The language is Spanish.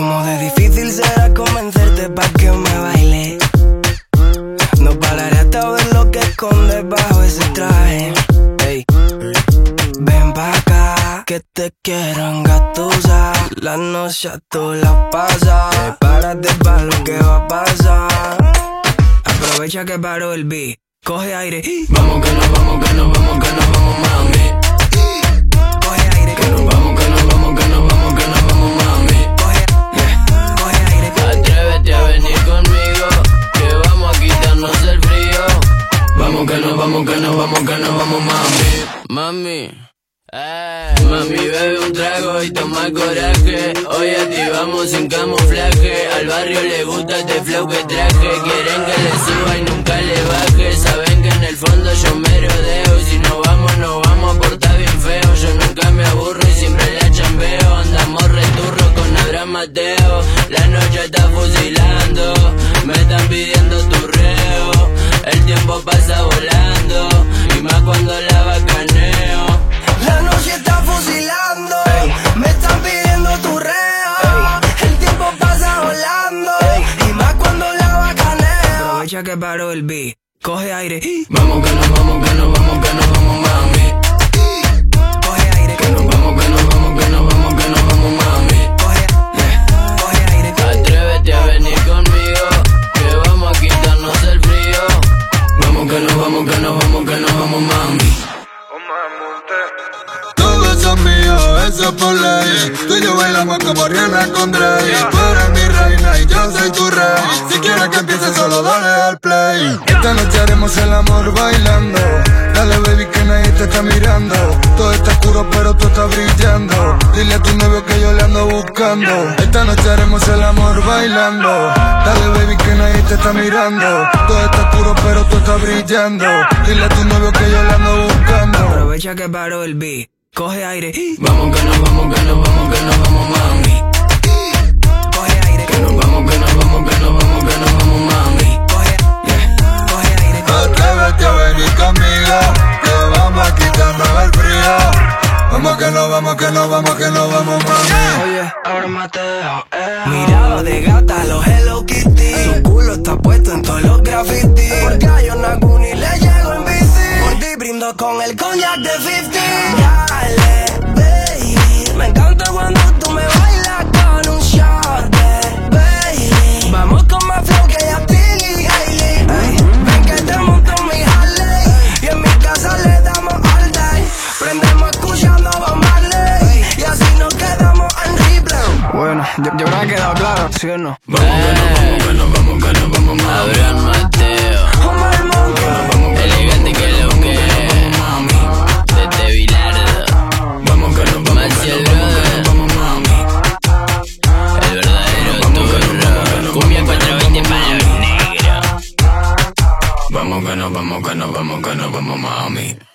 Como de difícil será convencerte pa' que me baile. No pararé hasta ver lo que escondes bajo ese traje. Ey. Ven pa' acá, que te quiero engatusar. La noche tú la pasas. Prepárate pa' lo que va a pasar. Aprovecha que paró el beat. Coge aire. Vamos que nos vamos, que nos vamos, que nos vamos, mami. Coge aire. Que nos vamos, que nos vamos, que nos vamos, que nos vamos, mami. Coge aire. Atrévete a venir conmigo, que vamos a quitarnos el frío. Vamos que nos vamos, que nos vamos, que nos vamos, mami. Mami, bebe un trago y toma coraje. Hoy activamos sin camuflaje. Al barrio le gusta este flow que traje. Quieren que le suba y nunca le baje. Saben que en el fondo yo me rodeo. Y si nos vamos a portar bien feo. Yo nunca me aburro y siempre la chambeo. Andamos returro con Abraham Mateo. La noche está fusilando. Me están pidiendo tu reo. El tiempo pasa volando. Y más cuando la bacaneo. La noche está fusilando, me están pidiendo tu reo. El tiempo pasa volando, y más cuando la bacaneo. Aprovecha que paró el beat, coge aire. Vamos que nos vamos, que nos vamos, que nos vamos, mami. Coge aire. Que nos vamos, que nos vamos, que nos vamos, que nos vamos, mami. Coge aire. Atrévete a venir conmigo, que vamos a quitarnos el frío. Vamos que nos vamos, que nos vamos, que nos vamos, mami. Todos son míos, eso por ley. Tú y yo bailamos como Rihanna con Drake. Tú eres mi reina y yo soy tu rey. Si quieres que empiece solo dale al play. Esta noche haremos el amor bailando. Dale baby que nadie te está mirando. Todo está oscuro pero tú estás brillando. Dile a tu novio que yo le ando buscando. Esta noche haremos el amor bailando. Dale baby que nadie te está mirando. Todo está oscuro pero tú estás brillando. Dile a tu novio que yo le ando buscando. Aprovecha que paró el beat, coge aire. Vamos que nos vamos, que nos vamos, que nos vamos, mami. Coge aire. Que nos vamos, que nos vamos, que nos vamos, que nos vamos, mami. Coge aire. Atrévete a venir conmigo, que vamos a quitarnos el frío. Vamos que nos vamos, que nos vamos, que nos vamos, mami. Oye, ahora Mateo, mirada de gata, los Hello Kitty. Su culo está puesto en todos los grafitis. Porque a John Aguni le llego en bici. Por ti brindo con el cognac de 50. Dale, baby, me encanta cuando tú me bailas con un shot de baby. Vamos con más flow que ya Tilly Hailey. Ven que te monto mi Harley. Y en mi casa le damos all day. Prendemos escuchando Bob Marley. Y así nos quedamos en replay. Bueno, yo creo que ha quedado claro, ¿sí o no? Vamos que nos vamos, que nos vamos, mami. Abraham Mateo, Omar Monk, elegante que lo que mami. Desde Bilardo, Vamos que nos vamos, Marcial Brother, el verdadero turro. Cumbia 420 para los negros. vamos que nos vamos, que nos vamos, que nos vamos, mami.